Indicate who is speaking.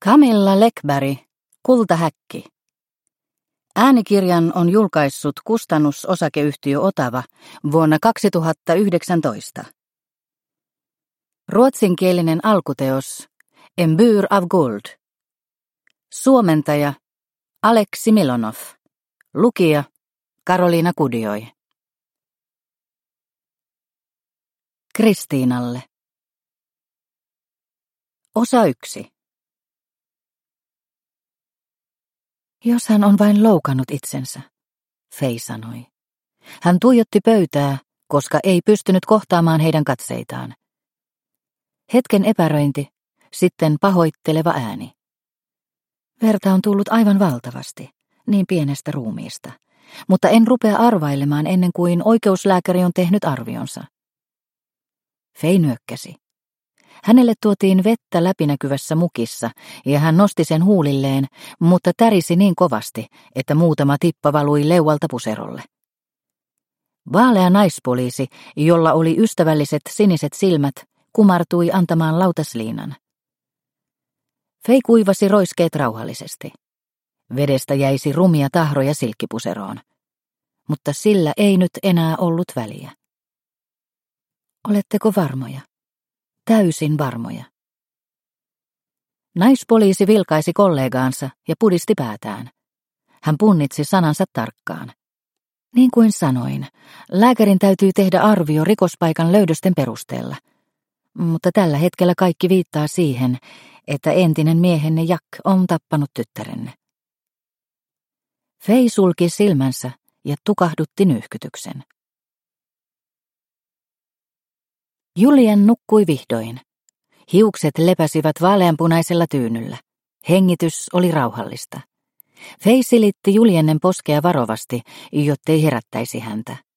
Speaker 1: Camilla Läckberg, Kultahäkki. Äänikirjan on julkaissut kustannusosakeyhtiö Otava vuonna 2019. Ruotsinkielinen alkuteos En bur av guld. Suomentaja Aleksi Milonov. Lukija Karoliina Kudioi. Kristiinalle. Osa 1. Jos hän on vain loukannut itsensä, Fei sanoi. Hän tuijotti pöytää, koska ei pystynyt kohtaamaan heidän katseitaan. Hetken epäröinti, sitten pahoitteleva ääni. Verta on tullut aivan valtavasti, niin pienestä ruumiista, mutta en rupea arvailemaan ennen kuin oikeuslääkäri on tehnyt arvionsa. Fei nyökkäsi. Hänelle tuotiin vettä läpinäkyvässä mukissa ja hän nosti sen huulilleen, mutta tärisi niin kovasti, että muutama tippa valui leualta puserolle. Vaalea naispoliisi, jolla oli ystävälliset siniset silmät, kumartui antamaan lautasliinan. Fei kuivasi roiskeet rauhallisesti. Vedestä jäisi rumia tahroja silkkipuseroon. Mutta sillä ei nyt enää ollut väliä. Oletteko varmoja? Täysin varmoja. Naispoliisi vilkaisi kollegaansa ja pudisti päätään. Hän punnitsi sanansa tarkkaan. Niin kuin sanoin, lääkärin täytyy tehdä arvio rikospaikan löydösten perusteella. Mutta tällä hetkellä kaikki viittaa siihen, että entinen miehenne Jack on tappanut tyttärenne. Fei sulki silmänsä ja tukahdutti nyyhkytyksen. Julien nukkui vihdoin. Hiukset lepäsivät vaaleanpunaisella tyynyllä. Hengitys oli rauhallista. Fei silitti Juliennen poskea varovasti, jottei herättäisi häntä.